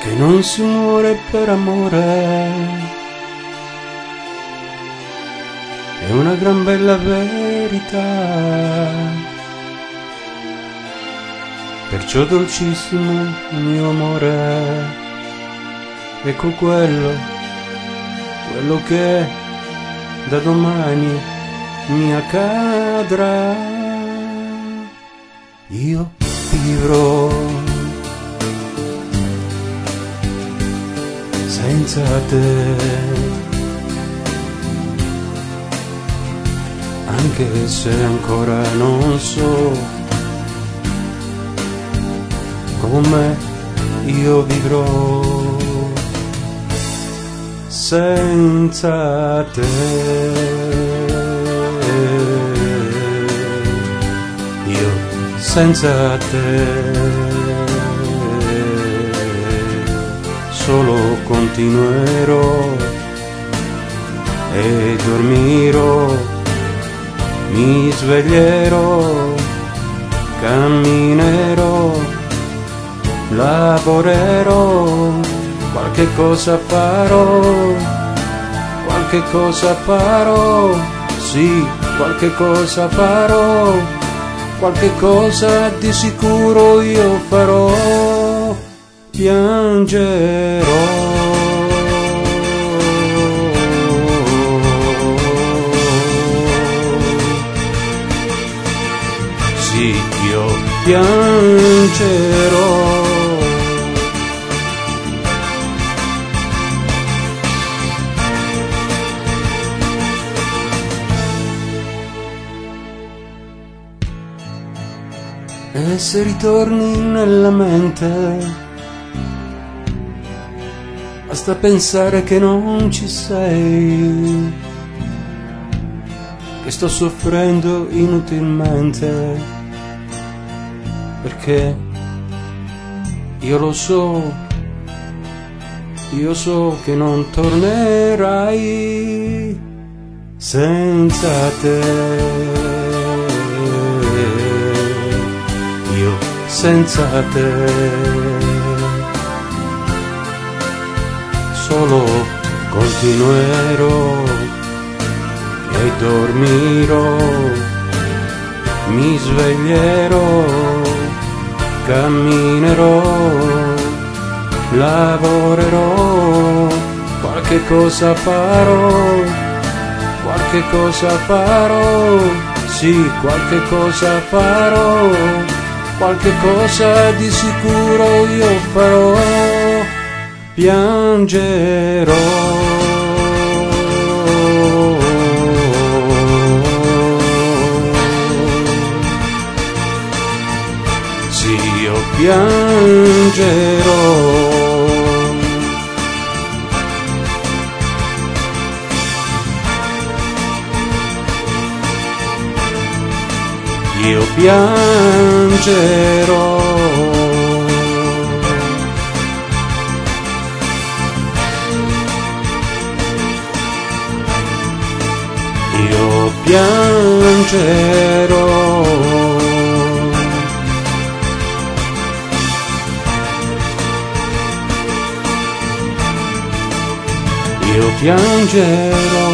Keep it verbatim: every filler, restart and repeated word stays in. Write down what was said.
che non si muore per amore, è una gran bella verità. Perciò dolcissimo mio amore, ecco quello, quello che da domani mi accadrà. Io vivrò senza te, anche se ancora non so come io vivrò senza te. Io senza te solo continuerò e dormirò, mi sveglierò, camminerò, lavorerò, qualche cosa farò, qualche cosa farò, sì, qualche cosa farò, qualche cosa di sicuro io farò, piangerò. Sì, io piangerò. E se ritorni nella mente, basta pensare che non ci sei, che sto soffrendo inutilmente, perché io lo so, io so che non tornerai senza te. Io senza te solo continuerò e dormirò, mi sveglierò, camminerò, lavorerò, qualche cosa farò, qualche cosa farò, sì, qualche cosa farò, qualche cosa di sicuro io farò, piangerò. Sì, io piangerò. Io piangerò. Io piangerò. Io piangerò.